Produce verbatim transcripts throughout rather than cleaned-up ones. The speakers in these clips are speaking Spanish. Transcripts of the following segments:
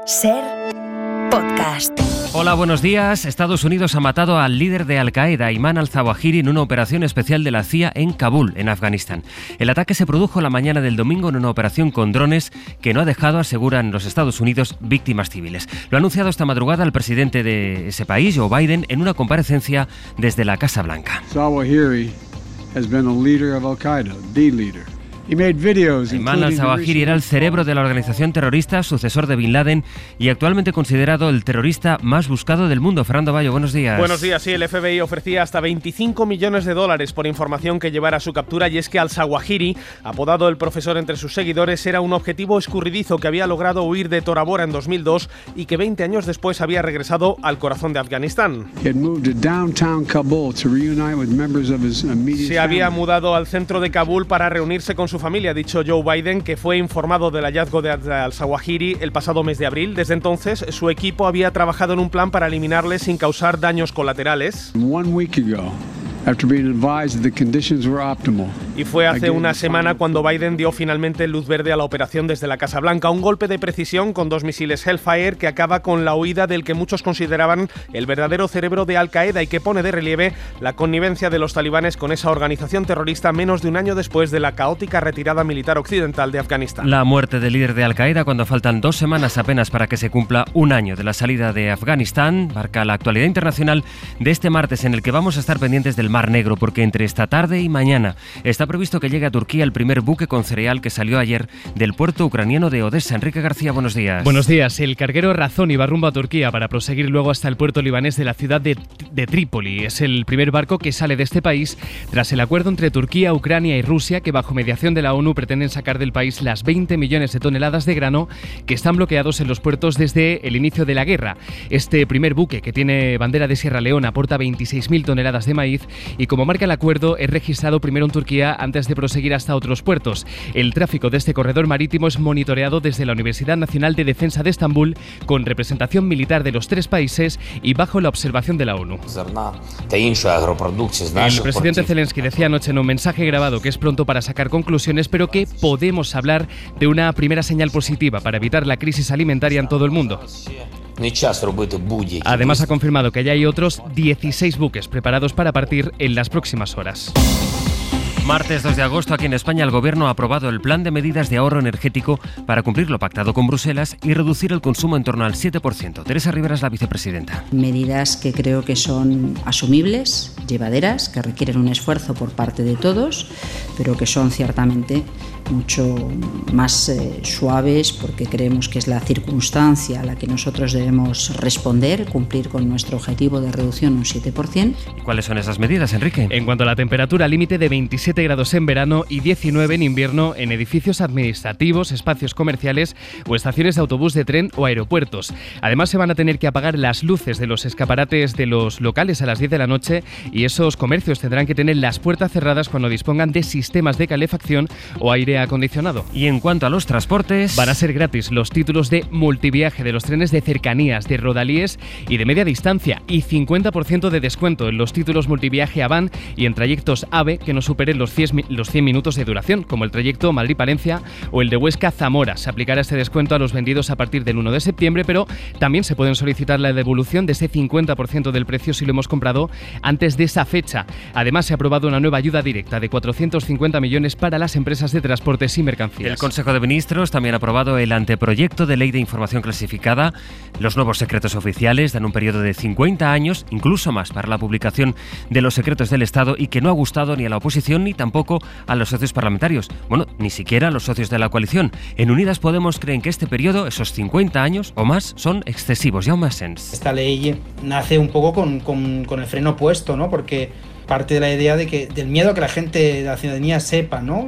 Ser podcast. Hola, buenos días. Estados Unidos ha matado al líder de Al-Qaeda, Ayman al-Zawahiri, en una operación especial de la C I A en Kabul, en Afganistán. El ataque se produjo la mañana del domingo en una operación con drones que no ha dejado, aseguran los Estados Unidos, víctimas civiles. Lo ha anunciado esta madrugada el presidente de ese país, Joe Biden, en una comparecencia desde la Casa Blanca. Zawahiri has been a leader of Al-Qaeda, the leader. Ayman al-Zawahiri era el cerebro de la organización terrorista, sucesor de Bin Laden y actualmente considerado el terrorista más buscado del mundo. Fernando Bayo, buenos días. Buenos días, sí, el F B I ofrecía hasta veinticinco millones de dólares por información que llevara a su captura, y es que al-Zawahiri, apodado el profesor entre sus seguidores, era un objetivo escurridizo que había logrado huir de Tora Bora en dos mil dos y que veinte años después había regresado al corazón de Afganistán. Se había mudado al centro de Kabul para reunirse con su familia, ha dicho Joe Biden, que fue informado del hallazgo de al-Zawahiri el pasado mes de abril. Desde entonces, su equipo había trabajado en un plan para eliminarle sin causar daños colaterales. Y fue hace una semana cuando Biden dio finalmente luz verde a la operación desde la Casa Blanca. Un golpe de precisión con dos misiles Hellfire que acaba con la huida del que muchos consideraban el verdadero cerebro de Al-Qaeda y que pone de relieve la connivencia de los talibanes con esa organización terrorista menos de un año después de la caótica retirada militar occidental de Afganistán. La muerte del líder de Al-Qaeda cuando faltan dos semanas apenas para que se cumpla un año de la salida de Afganistán marca la actualidad internacional de este martes, en el que vamos a estar pendientes del Mar Negro, porque entre esta tarde y mañana está previsto que llegue a Turquía el primer buque con cereal que salió ayer del puerto ucraniano de Odessa. Enrique García, buenos días. Buenos días. El carguero Razón iba rumbo a Turquía para proseguir luego hasta el puerto libanés de la ciudad de, de Trípoli. Es el primer barco que sale de este país tras el acuerdo entre Turquía, Ucrania y Rusia, que bajo mediación de la ONU pretenden sacar del país las veinte millones de toneladas de grano que están bloqueados en los puertos desde el inicio de la guerra. Este primer buque, que tiene bandera de Sierra Leona, aporta veintiséis mil toneladas de maíz y, como marca el acuerdo, es registrado primero en Turquía antes de proseguir hasta otros puertos. El tráfico de este corredor marítimo es monitoreado desde la Universidad Nacional de Defensa de Estambul, con representación militar de los tres países y bajo la observación de la ONU. El presidente Zelensky decía anoche en un mensaje grabado que es pronto para sacar conclusiones, pero que podemos hablar de una primera señal positiva para evitar la crisis alimentaria en todo el mundo. Además, ha confirmado que ya hay otros dieciséis buques preparados para partir en las próximas horas. Martes dos de agosto, aquí en España, el Gobierno ha aprobado el plan de medidas de ahorro energético para cumplir lo pactado con Bruselas y reducir el consumo en torno al siete por ciento. Teresa Rivera es la vicepresidenta. Medidas que creo que son asumibles, llevaderas, que requieren un esfuerzo por parte de todos, pero que son ciertamente mucho más eh, suaves, porque creemos que es la circunstancia a la que nosotros debemos responder, cumplir con nuestro objetivo de reducción un siete por ciento. ¿Y cuáles son esas medidas, Enrique? En cuanto a la temperatura, límite de veintisiete grados en verano y diecinueve en invierno en edificios administrativos, espacios comerciales o estaciones de autobús, de tren o aeropuertos. Además, se van a tener que apagar las luces de los escaparates de los locales a las diez de la noche, y esos comercios tendrán que tener las puertas cerradas cuando dispongan de sistemas de calefacción o aire acondicionado. Y en cuanto a los transportes, van a ser gratis los títulos de multiviaje de los trenes de cercanías, de rodalíes y de media distancia, y cincuenta por ciento de descuento en los títulos multiviaje AVAN y en trayectos AVE que no superen los cien minutos de duración, como el trayecto Madrid-Palencia o el de Huesca-Zamora. Se aplicará este descuento a los vendidos a partir del uno de septiembre, pero también se pueden solicitar la devolución de ese cincuenta por ciento del precio si lo hemos comprado antes de esa fecha. Además, se ha aprobado una nueva ayuda directa de cuatrocientos cincuenta millones para las empresas de transportes y mercancías. El Consejo de Ministros también ha aprobado el anteproyecto de ley de información clasificada. Los nuevos secretos oficiales dan un periodo de cincuenta años, incluso más, para la publicación de los secretos del Estado, y que no ha gustado ni a la oposición ni tampoco a los socios parlamentarios. Bueno, ni siquiera a los socios de la coalición. En Unidas Podemos creen que este periodo, esos cincuenta años o más, son excesivos. Jaume Asens. Esta ley nace un poco con, con, con el freno puesto, ¿no? Porque parte de la idea de que del miedo a que la gente, de la ciudadanía, sepa, ¿no?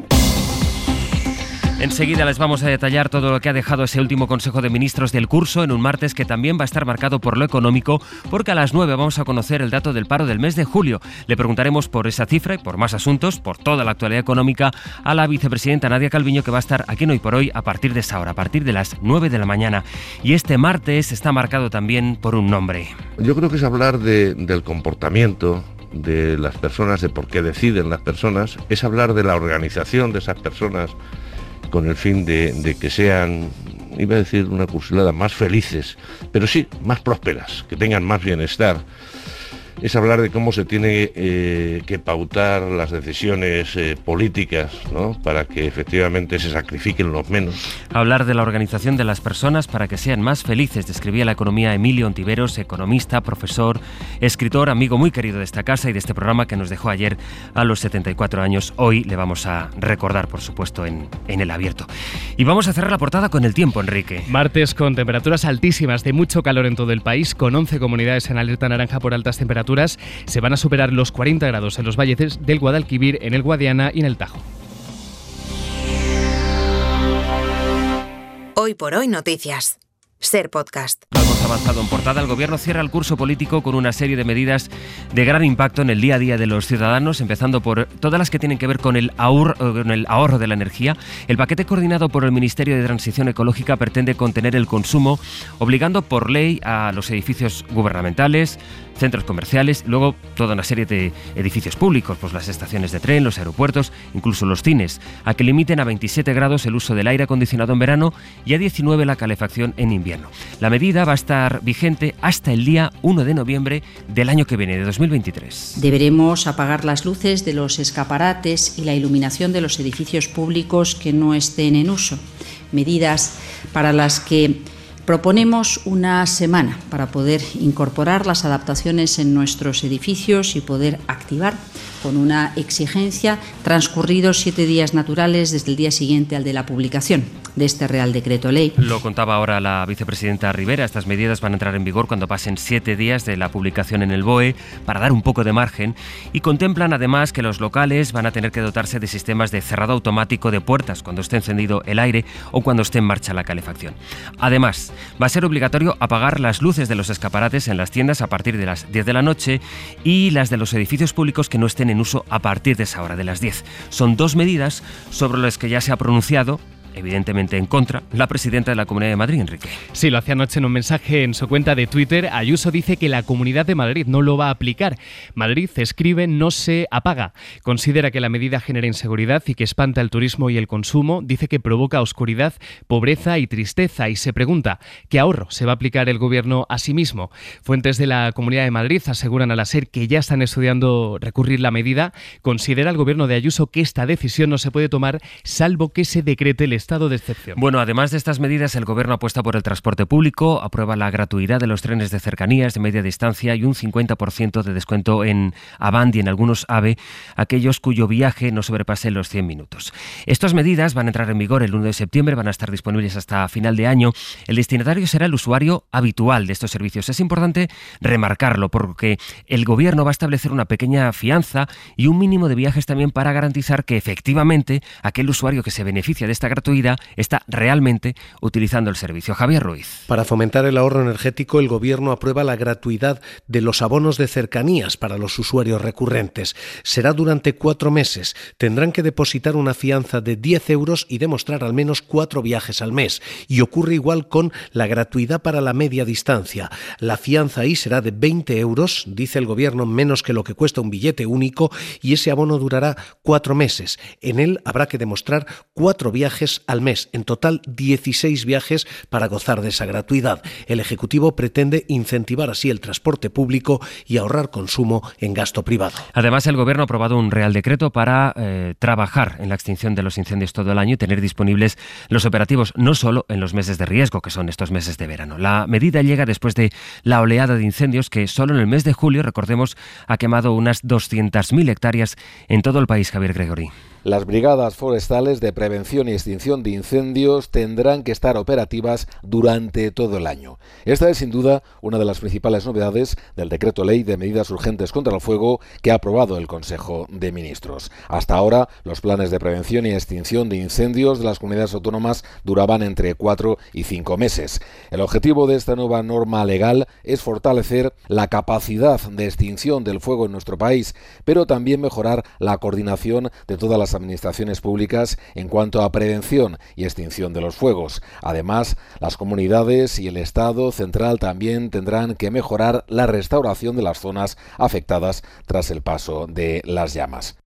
Enseguida les vamos a detallar todo lo que ha dejado ese último Consejo de Ministros del curso, en un martes que también va a estar marcado por lo económico, porque a las nueve vamos a conocer el dato del paro del mes de julio. Le preguntaremos por esa cifra y por más asuntos, por toda la actualidad económica, a la vicepresidenta Nadia Calviño, que va a estar aquí en Hoy por Hoy a partir de esa hora, a partir de las nueve de la mañana. Y este martes está marcado también por un nombre. Yo creo que es hablar de, del comportamiento de las personas, de por qué deciden las personas, es hablar de la organización de esas personas con el fin de, de que sean iba a decir una cursilada, más felices, pero sí, más prósperas, que tengan más bienestar. Es hablar de cómo se tiene eh, que pautar las decisiones eh, políticas, ¿no?, para que efectivamente se sacrifiquen los menos. Hablar de la organización de las personas para que sean más felices, describía la economía Emilio Ontiveros, economista, profesor, escritor, amigo muy querido de esta casa y de este programa, que nos dejó ayer a los setenta y cuatro años. Hoy le vamos a recordar, por supuesto, en, en El Abierto. Y vamos a cerrar la portada con el tiempo, Enrique. Martes con temperaturas altísimas, de mucho calor en todo el país, con once comunidades en alerta naranja por altas temperaturas. Se van a superar los cuarenta grados en los valles del Guadalquivir, en el Guadiana y en el Tajo. Hoy por hoy noticias. Ser Podcast. Hemos avanzado en portada. El Gobierno cierra el curso político con una serie de medidas de gran impacto en el día a día de los ciudadanos, empezando por todas las que tienen que ver con el ahorro, con el ahorro de la energía. El paquete coordinado por el Ministerio de Transición Ecológica pretende contener el consumo, obligando por ley a los edificios gubernamentales, centros comerciales, luego toda una serie de edificios públicos, pues las estaciones de tren, los aeropuertos, incluso los cines, a que limiten a veintisiete grados el uso del aire acondicionado en verano y a diecinueve la calefacción en invierno. La medida va a estar vigente hasta el día uno de noviembre del año que viene, de dos mil veintitrés. Deberemos apagar las luces de los escaparates y la iluminación de los edificios públicos que no estén en uso. Medidas para las que proponemos una semana para poder incorporar las adaptaciones en nuestros edificios y poder activar con una exigencia transcurridos siete días naturales desde el día siguiente al de la publicación de este Real Decreto Ley. Lo contaba ahora la vicepresidenta Rivera. Estas medidas van a entrar en vigor cuando pasen siete días de la publicación en el B O E, para dar un poco de margen, y contemplan además que los locales van a tener que dotarse de sistemas de cerrado automático de puertas cuando esté encendido el aire o cuando esté en marcha la calefacción. Además, va a ser obligatorio apagar las luces de los escaparates en las tiendas a partir de las diez de la noche y las de los edificios públicos que no estén en uso a partir de esa hora, de las diez. Son dos medidas sobre las que ya se ha pronunciado, evidentemente en contra, la presidenta de la Comunidad de Madrid, Enrique. Sí, lo hacía anoche en un mensaje en su cuenta de Twitter. Ayuso dice que la Comunidad de Madrid no lo va a aplicar. Madrid, escribe, no se apaga. Considera que la medida genera inseguridad y que espanta el turismo y el consumo. Dice que provoca oscuridad, pobreza y tristeza, y se pregunta ¿qué ahorro se va a aplicar el Gobierno a sí mismo? Fuentes de la Comunidad de Madrid aseguran a la SER que ya están estudiando recurrir la medida. Considera el Gobierno de Ayuso que esta decisión no se puede tomar salvo que se decrete el estado de excepción. Bueno, además de estas medidas, el Gobierno apuesta por el transporte público, aprueba la gratuidad de los trenes de cercanías de media distancia y un cincuenta por ciento de descuento en Avant y en algunos AVE, aquellos cuyo viaje no sobrepase los cien minutos. Estas medidas van a entrar en vigor el uno de septiembre, van a estar disponibles hasta final de año. El destinatario será el usuario habitual de estos servicios. Es importante remarcarlo porque el Gobierno va a establecer una pequeña fianza y un mínimo de viajes también para garantizar que efectivamente aquel usuario que se beneficia de esta gratuidad está realmente utilizando el servicio. Javier Ruiz. Para fomentar el ahorro energético, el Gobierno aprueba la gratuidad de los abonos de cercanías para los usuarios recurrentes. Será durante cuatro meses. Tendrán que depositar una fianza de diez euros y demostrar al menos cuatro viajes al mes. Y ocurre igual con la gratuidad para la media distancia. La fianza ahí será de veinte euros, dice el Gobierno, menos que lo que cuesta un billete único, y ese abono durará cuatro meses. En él habrá que demostrar cuatro viajes al mes, en total dieciséis viajes para gozar de esa gratuidad. El Ejecutivo pretende incentivar así el transporte público y ahorrar consumo en gasto privado. Además, el Gobierno ha aprobado un Real Decreto para eh, trabajar en la extinción de los incendios todo el año y tener disponibles los operativos no solo en los meses de riesgo, que son estos meses de verano. La medida llega después de la oleada de incendios que solo en el mes de julio, recordemos, ha quemado unas doscientas mil hectáreas en todo el país. Javier Gregory. Las brigadas forestales de prevención y extinción de incendios tendrán que estar operativas durante todo el año. Esta es sin duda una de las principales novedades del Decreto Ley de Medidas Urgentes contra el Fuego que ha aprobado el Consejo de Ministros. Hasta ahora, los planes de prevención y extinción de incendios de las comunidades autónomas duraban entre cuatro y cinco meses. El objetivo de esta nueva norma legal es fortalecer la capacidad de extinción del fuego en nuestro país, pero también mejorar la coordinación de todas las administraciones públicas en cuanto a prevención y extinción de los fuegos. Además, las comunidades y el Estado central también tendrán que mejorar la restauración de las zonas afectadas tras el paso de las llamas.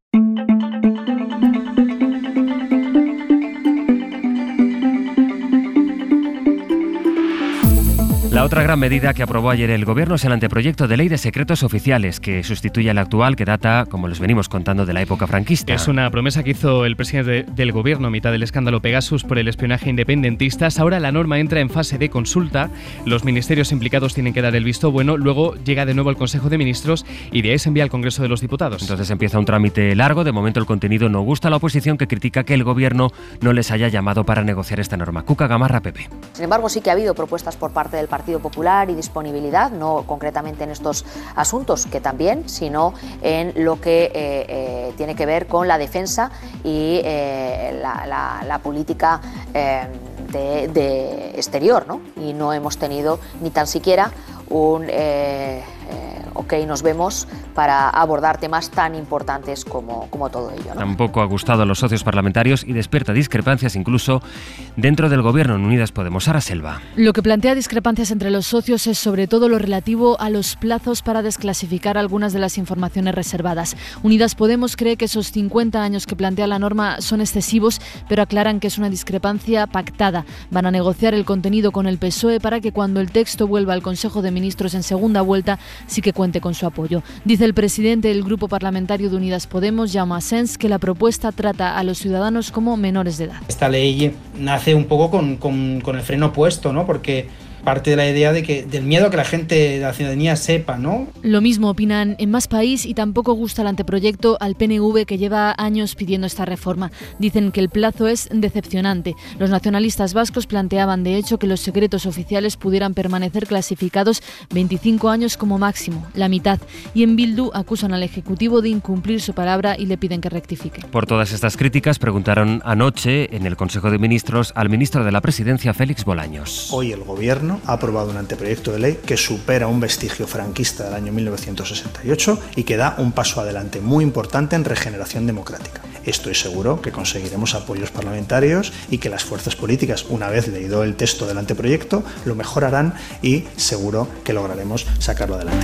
La otra gran medida que aprobó ayer el Gobierno es el anteproyecto de ley de secretos oficiales, que sustituye al actual, que data, como les venimos contando, de la época franquista. Es una promesa que hizo el presidente del Gobierno a mitad del escándalo Pegasus por el espionaje a independentistas. Ahora la norma entra en fase de consulta. Los ministerios implicados tienen que dar el visto bueno. Luego llega de nuevo al Consejo de Ministros y de ahí se envía al Congreso de los Diputados. Entonces empieza un trámite largo. De momento el contenido no gusta a la oposición, que critica que el Gobierno no les haya llamado para negociar esta norma. Cuca Gamarra, P P. Sin embargo, sí que ha habido propuestas por parte del Partido Popular y disponibilidad, no concretamente en estos asuntos, que también, sino en lo que eh, eh, tiene que ver con la defensa y eh, la, la, la política eh, de, de exterior, ¿no? Y no hemos tenido ni tan siquiera un eh, eh, ok, nos vemos para abordar temas tan importantes como, como todo ello, ¿no? Tampoco ha gustado a los socios parlamentarios y despierta discrepancias incluso dentro del Gobierno en Unidas Podemos. Sara Selva. Lo que plantea discrepancias entre los socios es sobre todo lo relativo a los plazos para desclasificar algunas de las informaciones reservadas. Unidas Podemos cree que esos cincuenta años que plantea la norma son excesivos, pero aclaran que es una discrepancia pactada. Van a negociar el contenido con el P S O E para que cuando el texto vuelva al Consejo de Ministros en segunda vuelta sí que cuente con su apoyo. Dice el presidente del Grupo Parlamentario de Unidas Podemos, Jaume Asens, que la propuesta trata a los ciudadanos como menores de edad. Esta ley nace un poco con, con, con el freno puesto, ¿no? Porque parte de la idea de que del miedo a que la gente de la ciudadanía sepa, ¿no? Lo mismo opinan en Más País y tampoco gusta el anteproyecto al P N V, que lleva años pidiendo esta reforma. Dicen que el plazo es decepcionante. Los nacionalistas vascos planteaban, de hecho, que los secretos oficiales pudieran permanecer clasificados veinticinco años como máximo, la mitad. Y en Bildu acusan al Ejecutivo de incumplir su palabra y le piden que rectifique. Por todas estas críticas preguntaron anoche en el Consejo de Ministros al ministro de la Presidencia, Félix Bolaños. Hoy el Gobierno ha aprobado un anteproyecto de ley que supera un vestigio franquista del año mil novecientos sesenta y ocho y que da un paso adelante muy importante en regeneración democrática. Estoy seguro que conseguiremos apoyos parlamentarios y que las fuerzas políticas, una vez leído el texto del anteproyecto, lo mejorarán y seguro que lograremos sacarlo adelante.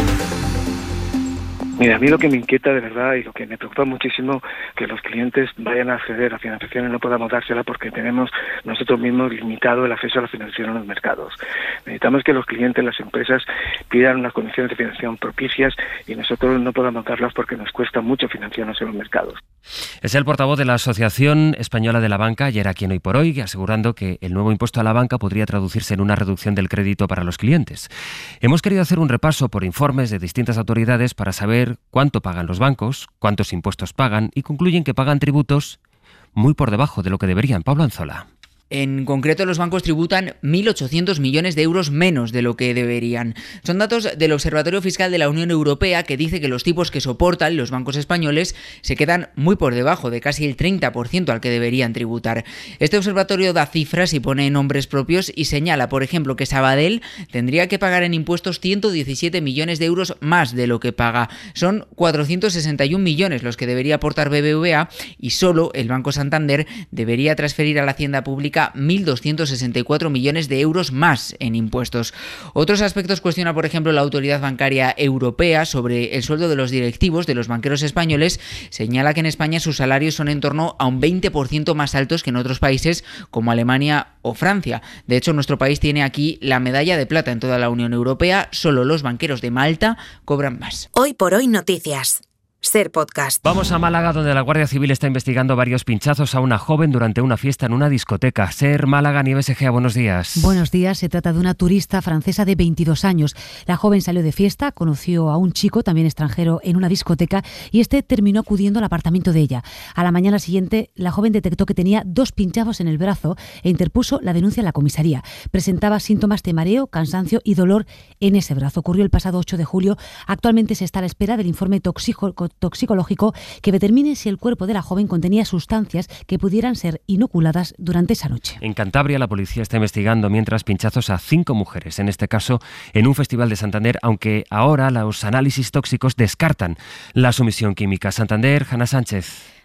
Mira, a mí lo que me inquieta de verdad y lo que me preocupa muchísimo que los clientes vayan a acceder a financiación y no podamos dársela porque tenemos nosotros mismos limitado el acceso a la financiación en los mercados. Necesitamos que los clientes, las empresas, pidan unas condiciones de financiación propicias y nosotros no podamos darlas porque nos cuesta mucho financiarnos en los mercados. Es el portavoz de la Asociación Española de la Banca, ayer aquí en Hoy por Hoy, asegurando que el nuevo impuesto a la banca podría traducirse en una reducción del crédito para los clientes. Hemos querido hacer un repaso por informes de distintas autoridades para saber cuánto pagan los bancos, cuántos impuestos pagan y concluyen que pagan tributos muy por debajo de lo que deberían. Pablo Anzola. En concreto, los bancos tributan mil ochocientos millones de euros menos de lo que deberían. Son datos del Observatorio Fiscal de la Unión Europea, que dice que los tipos que soportan los bancos españoles se quedan muy por debajo de casi el treinta por ciento al que deberían tributar. Este observatorio da cifras y pone nombres propios y señala, por ejemplo, que Sabadell tendría que pagar en impuestos ciento diecisiete millones de euros más de lo que paga. Son cuatrocientos sesenta y un millones los que debería aportar B B V A y solo el Banco Santander debería transferir a la Hacienda Pública mil doscientos sesenta y cuatro millones de euros más en impuestos. Otros aspectos cuestiona, por ejemplo, la Autoridad Bancaria Europea sobre el sueldo de los directivos de los banqueros españoles. Señala que en España sus salarios son en torno a un veinte por ciento más altos que en otros países como Alemania o Francia. De hecho, nuestro país tiene aquí la medalla de plata en toda la Unión Europea. Solo los banqueros de Malta cobran más. Hoy por Hoy Noticias. Ser Podcast. Vamos a Málaga, donde la Guardia Civil está investigando varios pinchazos a una joven durante una fiesta en una discoteca. Ser Málaga, Nieves Egea, buenos días. Buenos días, se trata de una turista francesa de veintidós años. La joven salió de fiesta, conoció a un chico, también extranjero, en una discoteca y este terminó acudiendo al apartamento de ella. A la mañana siguiente, la joven detectó que tenía dos pinchazos en el brazo e interpuso la denuncia en la comisaría. Presentaba síntomas de mareo, cansancio y dolor en ese brazo. Ocurrió el pasado ocho de julio. Actualmente se está a la espera del informe toxicológico toxicológico que determine si el cuerpo de la joven contenía sustancias que pudieran ser inoculadas durante esa noche. En Cantabria, la policía está investigando mientras pinchazos a cinco mujeres, en este caso en un festival de Santander, aunque ahora los análisis tóxicos descartan la sumisión química. Santander, Hanna Sánchez.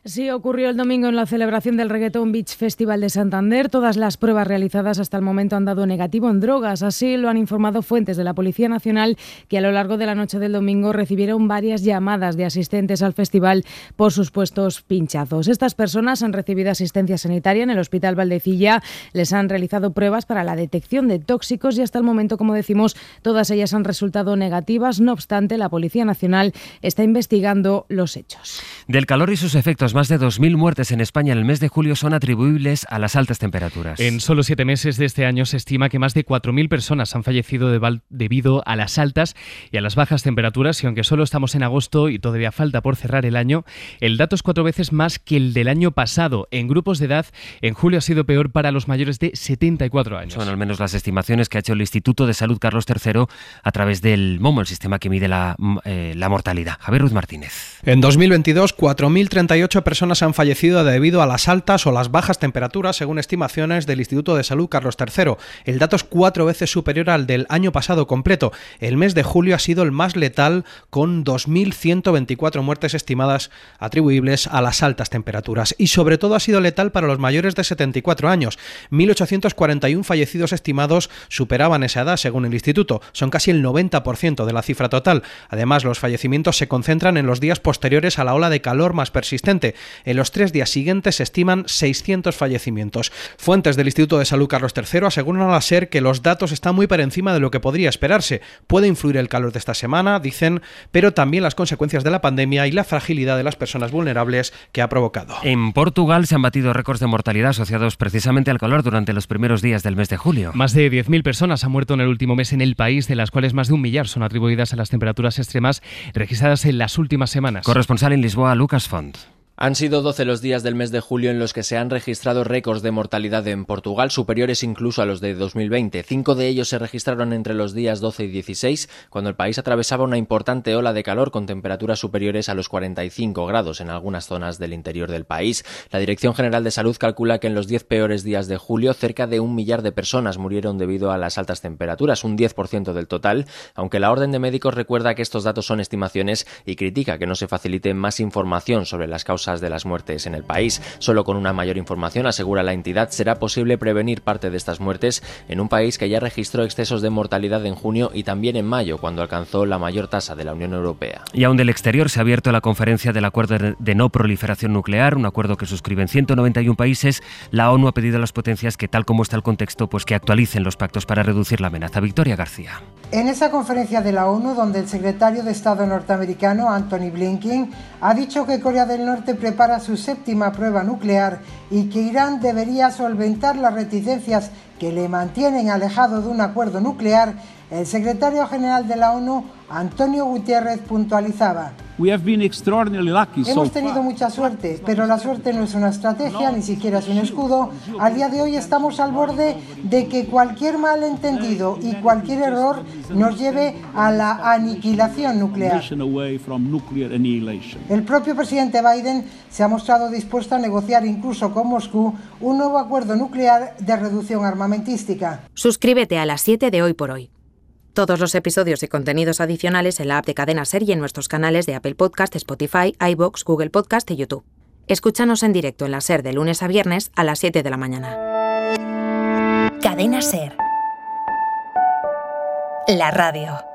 Sí, ocurrió el domingo en la celebración del Reggaeton Beach Festival de Santander. Todas las pruebas realizadas hasta el momento han dado negativo en drogas. Así lo han informado fuentes de la Policía Nacional, que a lo largo de la noche del domingo recibieron varias llamadas de asistentes al festival por supuestos pinchazos. Estas personas han recibido asistencia sanitaria en el Hospital Valdecilla, les han realizado pruebas para la detección de tóxicos y hasta el momento, como decimos, todas ellas han resultado negativas. No obstante, la Policía Nacional está investigando los hechos. Del calor y sus efectos, más de dos mil muertes en España en el mes de julio son atribuibles a las altas temperaturas. En solo siete meses de este año se estima que más de cuatro mil personas han fallecido de val- debido a las altas y a las bajas temperaturas, y aunque solo estamos en agosto y todavía falta por cerrar el año, el dato es cuatro veces más que el del año pasado. En grupos de edad, en julio ha sido peor para los mayores de setenta y cuatro años. Son al menos las estimaciones que ha hecho el Instituto de Salud Carlos tercero a través del MOMO, el sistema que mide la, eh, la mortalidad. Javier Ruiz Martínez. En dos mil veintidós, cuatro mil treinta y ocho personas han fallecido debido a las altas o las bajas temperaturas, según estimaciones del Instituto de Salud Carlos tercero. El dato es cuatro veces superior al del año pasado completo. El mes de julio ha sido el más letal, con dos mil ciento veinticuatro muertes estimadas atribuibles a las altas temperaturas. Y sobre todo ha sido letal para los mayores de setenta y cuatro años. mil ochocientos cuarenta y uno fallecidos estimados superaban esa edad, según el Instituto. Son casi el noventa por ciento de la cifra total. Además, los fallecimientos se concentran en los días posteriores a la ola de calor más persistente. En los tres días siguientes se estiman seiscientos fallecimientos. Fuentes del Instituto de Salud Carlos tercero aseguran a la SER que los datos están muy por encima de lo que podría esperarse. Puede influir el calor de esta semana, dicen, pero también las consecuencias de la pandemia y la fragilidad de las personas vulnerables que ha provocado. En Portugal se han batido récords de mortalidad asociados precisamente al calor durante los primeros días del mes de julio. Más de diez mil personas han muerto en el último mes en el país, de las cuales más de un millar son atribuidas a las temperaturas extremas registradas en las últimas semanas. Corresponsal en Lisboa, Lucas Font. Han sido doce los días del mes de julio en los que se han registrado récords de mortalidad en Portugal, superiores incluso a los de dos mil veinte. Cinco de ellos se registraron entre los días doce y dieciséis, cuando el país atravesaba una importante ola de calor con temperaturas superiores a los cuarenta y cinco grados en algunas zonas del interior del país. La Dirección General de Salud calcula que en los diez peores días de julio, cerca de un millar de personas murieron debido a las altas temperaturas, un diez por ciento del total, aunque la Orden de Médicos recuerda que estos datos son estimaciones y critica que no se facilite más información sobre las causas de las muertes en el país. Solo con una mayor información, asegura la entidad, será posible prevenir parte de estas muertes en un país que ya registró excesos de mortalidad en junio y también en mayo, cuando alcanzó la mayor tasa de la Unión Europea. Y aún del exterior se ha abierto la conferencia del Acuerdo de No Proliferación Nuclear, un acuerdo que suscriben ciento noventa y uno países. La ONU ha pedido a las potencias que, tal como está el contexto, pues que actualicen los pactos para reducir la amenaza. Victoria García. En esa conferencia de la ONU, donde el secretario de Estado norteamericano, Anthony Blinken, ha dicho que Corea del Norte prepara su séptima prueba nuclear y que Irán debería solventar las reticencias que le mantienen alejado de un acuerdo nuclear, el secretario general de la ONU, Antonio Guterres, puntualizaba: hemos tenido mucha suerte, pero la suerte no es una estrategia, ni siquiera es un escudo. A día de hoy estamos al borde de que cualquier malentendido y cualquier error nos lleve a la aniquilación nuclear. El propio presidente Biden se ha mostrado dispuesto a negociar incluso con Moscú un nuevo acuerdo nuclear de reducción armamentística. Suscríbete a las siete de Hoy por Hoy. Todos los episodios y contenidos adicionales en la app de Cadena Ser y en nuestros canales de Apple Podcast, Spotify, iVoox, Google Podcast y YouTube. Escúchanos en directo en la Ser de lunes a viernes a las siete de la mañana. Cadena Ser. La radio.